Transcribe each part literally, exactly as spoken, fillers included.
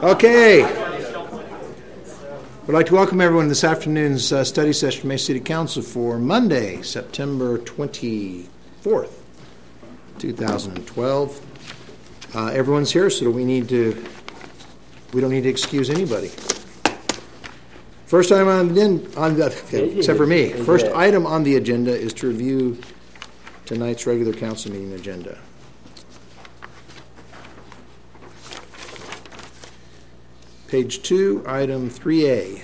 Okay. I'd like to welcome everyone to this afternoon's uh, study session from Mesa City Council for Monday, September twenty-fourth, two thousand twelve. Uh, everyone's here, so we need to, we don't need to excuse anybody. First item on the, on the okay, except for me, first item on the agenda is to review tonight's regular council meeting agenda. Page two, item three A.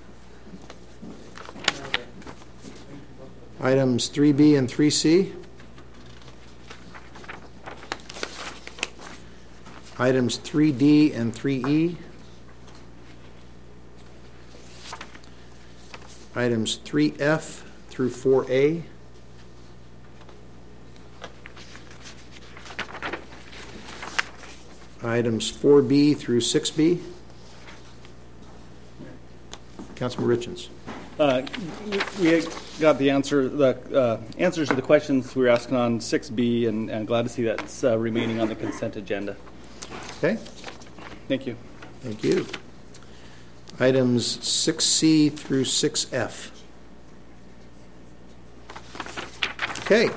Items three B and three C. Items three D and three E. Items three F through four A. Items four B through six B. Councilman Richens. Uh, we got the answer, the uh, answers to the questions we were asking on six B, and, and glad to see that's uh, remaining on the consent agenda. Okay. Thank you. Thank you. Items six C through six F. Okay.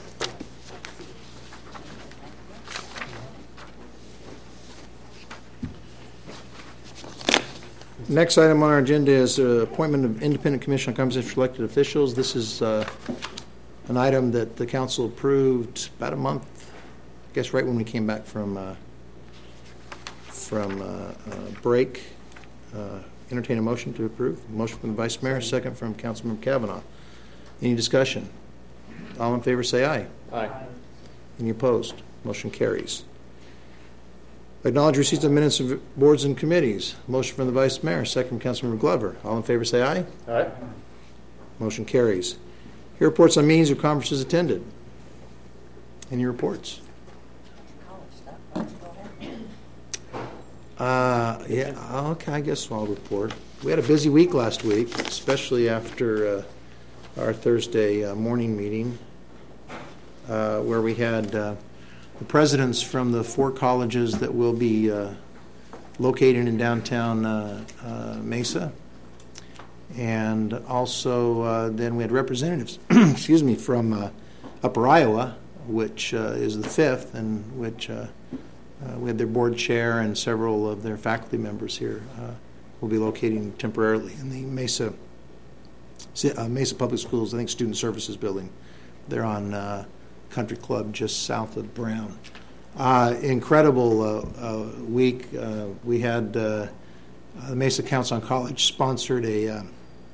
Next item on our agenda is uh, appointment of independent commission on compensation for elected officials. This is uh, an item that the council approved about a month, I guess, right when we came back from uh, from uh, uh, break. Uh, entertain a motion to approve. Motion from the vice mayor, second from Councilmember Kavanaugh. Any discussion? All in favor, say aye. Aye. Any opposed? Motion carries. Acknowledge receipts of minutes of boards and committees. Motion from the vice mayor, second from Councilmember Glover. All in favor, say aye. Aye. Motion carries. Here reports on meetings or conferences attended. Any reports? Uh, yeah, okay, I guess I'll report. We had a busy week last week, especially after uh, our Thursday uh, morning meeting, uh, where we had uh, the presidents from the four colleges that will be uh, located in downtown uh, uh, Mesa. And also uh, then we had representatives, excuse me, from uh, Upper Iowa, which uh, is the fifth, and which uh, uh, we had their board chair and several of their faculty members here uh, will be locating temporarily in the Mesa uh, Mesa Public Schools, I think, Student Services Building. They're on uh, Country Club just south of Brown. Uh, incredible uh, uh, week. Uh, we had uh, the Mesa Council on College sponsored a, uh,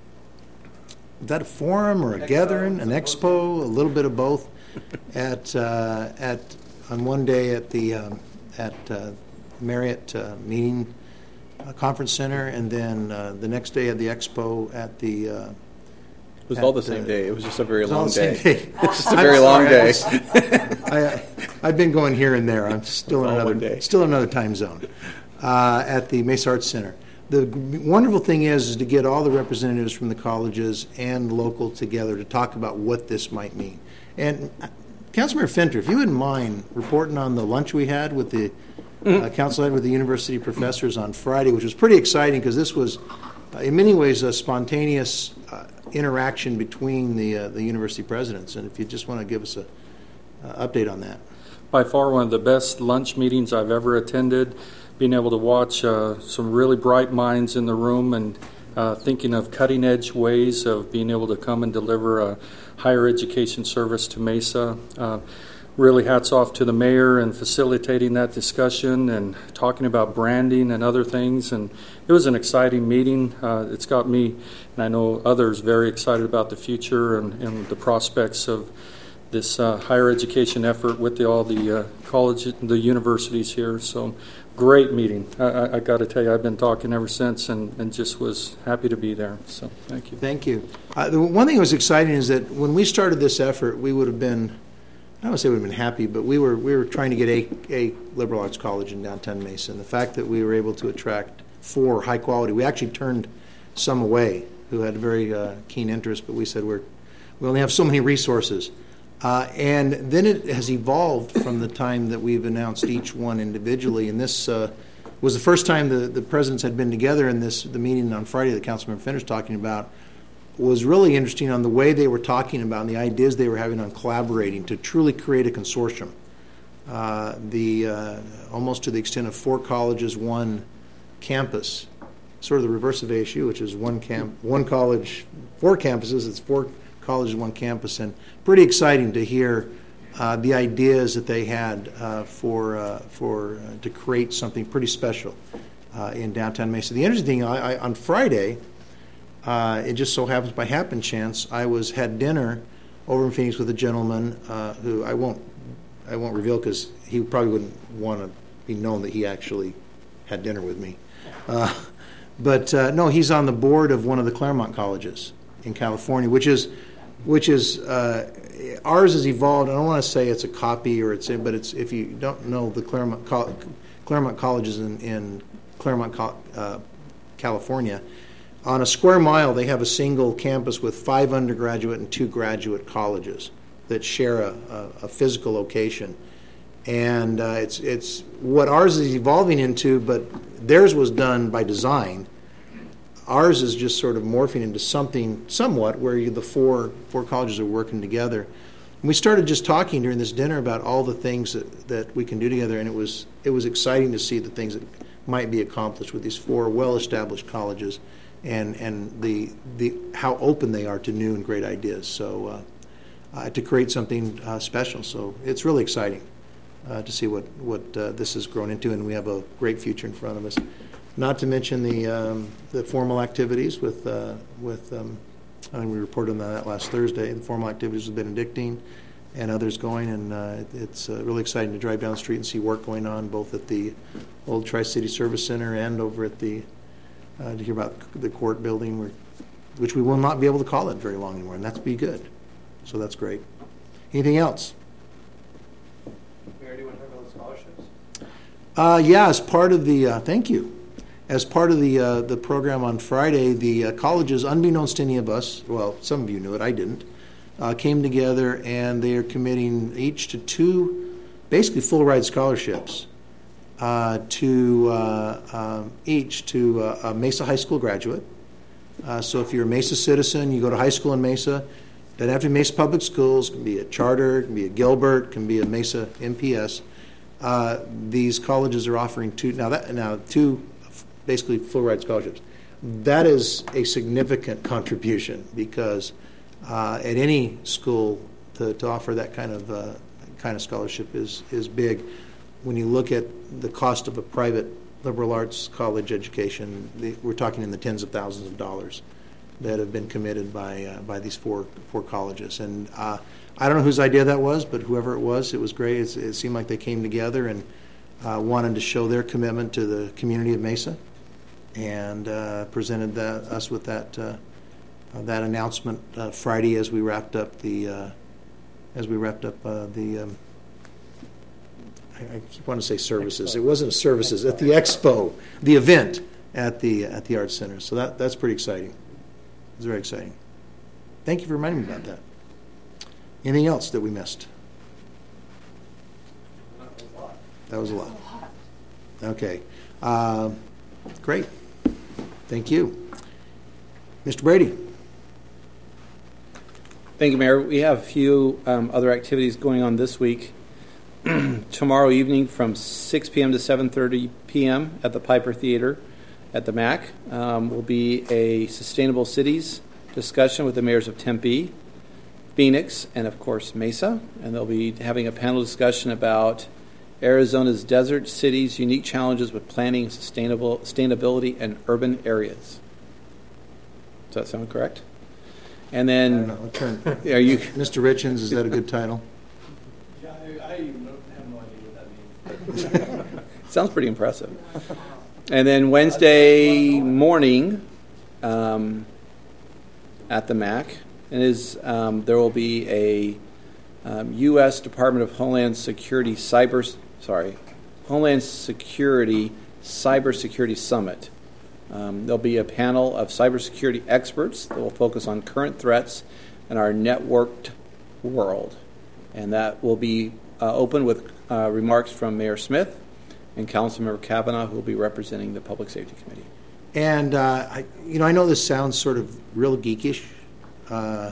is that a forum or a expo, gathering, an expo, a little bit of both, at uh, at on one day at the um, at uh, Marriott uh, meeting uh, conference center, and then uh, the next day at the expo at the uh, It was all the same uh, day. It was just a very long day. day. It's just a very long day. I, I've been going here and there. I'm still in another day. Still in another time zone uh, at the Mesa Arts Center. The wonderful thing is, is to get all the representatives from the colleges and local together to talk about what this might mean. And uh, Councilmember Fenter, if you wouldn't mind reporting on the lunch we had with the mm-hmm. uh, council had with the university professors on Friday, which was pretty exciting because this was, uh, in many ways, a spontaneous uh, interaction between the uh, the university presidents. And if you just want to give us a uh, update on that. By far one of the best lunch meetings I've ever attended, being able to watch uh, some really bright minds in the room and uh, thinking of cutting edge ways of being able to come and deliver a higher education service to Mesa. Uh, really hats off to the mayor and facilitating that discussion and talking about branding and other things. And it was an exciting meeting. Uh, it's got me, and I know others, very excited about the future and, and the prospects of this uh, higher education effort with the, all the uh, college, the universities here. So great meeting. I, I, I got to tell you, I've been talking ever since and, and just was happy to be there. So thank you. Thank you. Uh, the one thing that was exciting is that when we started this effort, we would have been, I don't want to say we would have been happy, but we were we were trying to get a, a liberal arts college in downtown Mesa. And the fact that we were able to attract four high quality, we actually turned some away who had a very uh, keen interest, but we said we're we only have so many resources. Uh, and then it has evolved from the time that we've announced each one individually. And this uh, was the first time the, the presidents had been together in this, the meeting on Friday that Councilmember Fenner's talking about was really interesting on the way they were talking about and the ideas they were having on collaborating to truly create a consortium. Uh, the uh, almost to the extent of four colleges, one campus, sort of the reverse of A S U, which is one camp, one college, four campuses. It's four colleges, one campus, and pretty exciting to hear uh, the ideas that they had uh, for uh, for uh, to create something pretty special uh, in downtown Mesa. The interesting thing, I, I, on Friday, uh, it just so happens by happen chance, I was had dinner over in Phoenix with a gentleman uh, who I won't I won't reveal because he probably wouldn't want to be known that he actually had dinner with me. Uh, but uh, no, he's on the board of one of the Claremont colleges in California, which is, which is uh, ours has evolved. I don't want to say it's a copy or it's, but it's if you don't know the Claremont Co- Claremont colleges in, in Claremont, uh, California, on a square mile they have a single campus with five undergraduate and two graduate colleges that share a, a, a physical location. And uh, it's it's what ours is evolving into, but theirs was done by design. Ours is just sort of morphing into something somewhat where you, the four four colleges are working together. And we started just talking during this dinner about all the things that, that we can do together, and it was it was exciting to see the things that might be accomplished with these four well-established colleges, and and the the how open they are to new and great ideas. So uh, uh, to create something uh, special. So it's really exciting. Uh, to see what what uh, this has grown into, and we have a great future in front of us. Not to mention the um, the formal activities with uh, with um, I mean, we reported on that last Thursday. The formal activities with Benedictine and others going, and uh, it's uh, really exciting to drive down the street and see work going on both at the old Tri-City Service Center and over at the uh, to hear about the court building, where, which we will not be able to call it very long anymore, and that's be good. So that's great. Anything else? Uh, yeah, as part of the, uh, thank you, as part of the uh, the program on Friday, the uh, colleges, unbeknownst to any of us, well, some of you knew it, I didn't, uh, came together and they are committing each to two, basically full ride scholarships, uh, to uh, um, each to uh, a Mesa High School graduate. Uh, so if you're a Mesa citizen, you go to high school in Mesa, doesn't have to be Mesa Public Schools, it can be a charter, it can be a Gilbert, it can be a Mesa M P S. Uh, these colleges are offering two now that now two basically full ride scholarships. That is a significant contribution because uh, at any school to, to offer that kind of uh, kind of scholarship is is big. When you look at the cost of a private liberal arts college education, the, we're talking in the tens of thousands of dollars that have been committed by uh, by these four four colleges. And uh, I don't know whose idea that was, but whoever it was, it was great. It's, it seemed like they came together and uh, wanted to show their commitment to the community of Mesa, and uh, presented that, us with that uh, uh, that announcement uh, Friday as we wrapped up the uh, as we wrapped up uh, the. Um, I, I keep wanting to say services. Expo. It wasn't services at the expo, the event at the at the Arts Center. So that that's pretty exciting. It's very exciting. Thank you for reminding me about that. Anything else that we missed? That was a lot. Okay. Uh, great. Thank you. Mister Brady. Thank you, Mayor. We have a few um, other activities going on this week. Tomorrow evening from six p.m. to seven thirty p.m. at the Piper Theater at the M A C um, will be a Sustainable Cities discussion with the mayors of Tempe, Phoenix, and of course Mesa, and they'll be having a panel discussion about Arizona's desert cities' unique challenges with planning, sustainable sustainability, and urban areas. Does that sound correct? And then, I don't know. are you, Mister Richens? Is that a good title? Yeah, I, I have no idea what that means. sounds pretty impressive. And then Wednesday morning um, at the M A C. And is um, there will be a um, U S Department of Homeland Security cyber sorry Homeland Security Cybersecurity Summit. Um, there'll be a panel of cybersecurity experts that will focus on current threats in our networked world, and that will be uh, open with uh, remarks from Mayor Smith and Councilmember Kavanaugh, who will be representing the Public Safety Committee. And, uh, I, you know, I know this sounds sort of real geekish, uh,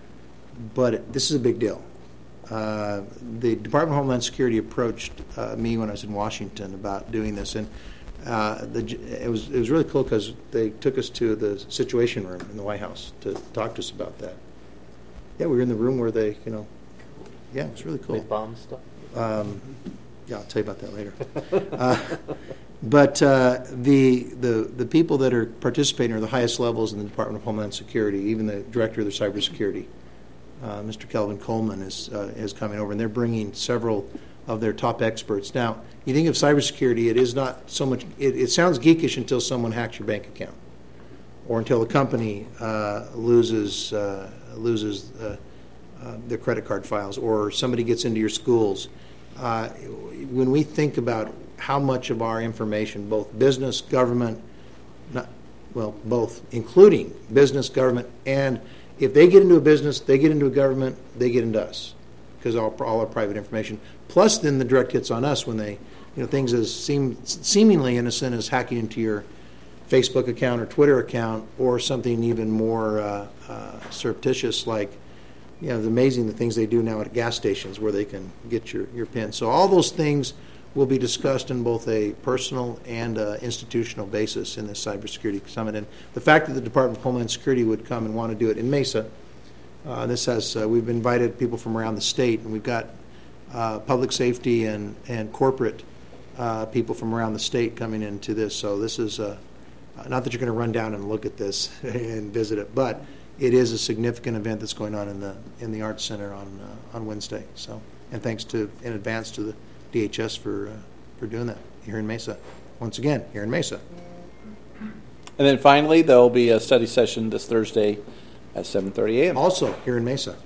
but it, this is a big deal. Uh, the Department of Homeland Security approached uh, me when I was in Washington about doing this, and uh, the, it was it was really cool because they took us to the Situation Room in the White House to talk to us about that. Yeah, we were in the room where they, you know, yeah, it was really cool. They bomb stuff? Um, yeah, I'll tell you about that later. uh, but uh, the, the the people that are participating are the highest levels in the Department of Homeland Security. Even the director of the cybersecurity, uh, Mister Kelvin Coleman, is uh, is coming over, and they're bringing several of their top experts. Now, you think of cybersecurity, it is not so much. It, it sounds geekish until someone hacks your bank account, or until a company uh, loses uh, loses. Uh, Uh, their credit card files, or somebody gets into your schools. Uh, when we think about how much of our information, both business, government, not, well, both, including business, government, and if they get into a business, they get into a government, they get into us, because all, all our private information. Plus, then the direct hits on us when they, you know, things as seem seemingly innocent as hacking into your Facebook account or Twitter account, or something even more uh, uh, surreptitious like. You know, it's amazing the things they do now at gas stations where they can get your, your PIN. So all those things will be discussed in both a personal and uh, institutional basis in this cybersecurity summit. And the fact that the Department of Homeland Security would come and want to do it in Mesa, uh, this has uh, we've invited people from around the state, and we've got uh, public safety and and corporate uh, people from around the state coming into this. So this is uh, not that you're going to run down and look at this and visit it, but it is a significant event that's going on in the in the Arts Center on uh, on Wednesday. So, and thanks to in advance to the D H S for uh, for doing that here in Mesa. Once again, here in Mesa. And then finally, there will be a study session this Thursday at seven thirty a.m. Also here in Mesa.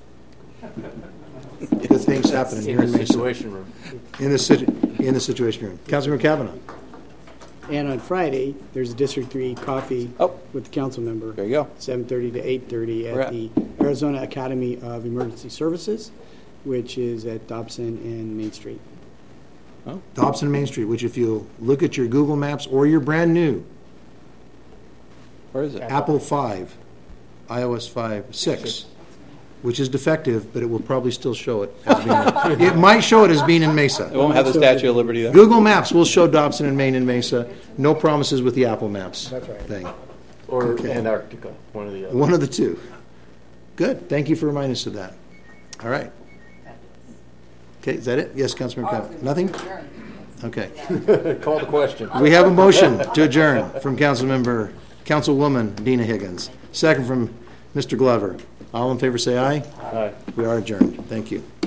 Good things happening here in the Mesa. Situation Room. In the situ- in the Situation Room. Councilmember Kavanaugh. And on Friday, there's a District three coffee Oh. with the council member. There you go. seven thirty to eight thirty Where at at? the Arizona Academy of Emergency Services, which is at Dobson and Main Street. Dobson Main Street, which if you look at your Google Maps or your brand new Where is it? Apple five, iOS five, six, which is defective, but it will probably still show it as being, it might show it as being in Mesa. It won't have the Statue of Liberty there. Google Maps will show Dobson and Maine and Mesa. No promises with the Apple Maps thing. Or Okay. Antarctica, one of the other. One of the two. Good. Thank you for reminding us of that. All right. Okay, is that it? Yes, Councilmember Cobb. Nothing? Okay. Call the question. We have a motion to adjourn from Councilmember, Councilwoman Dina Higgins. Second from Mister Glover. All in favor say aye. Aye. We are adjourned. Thank you.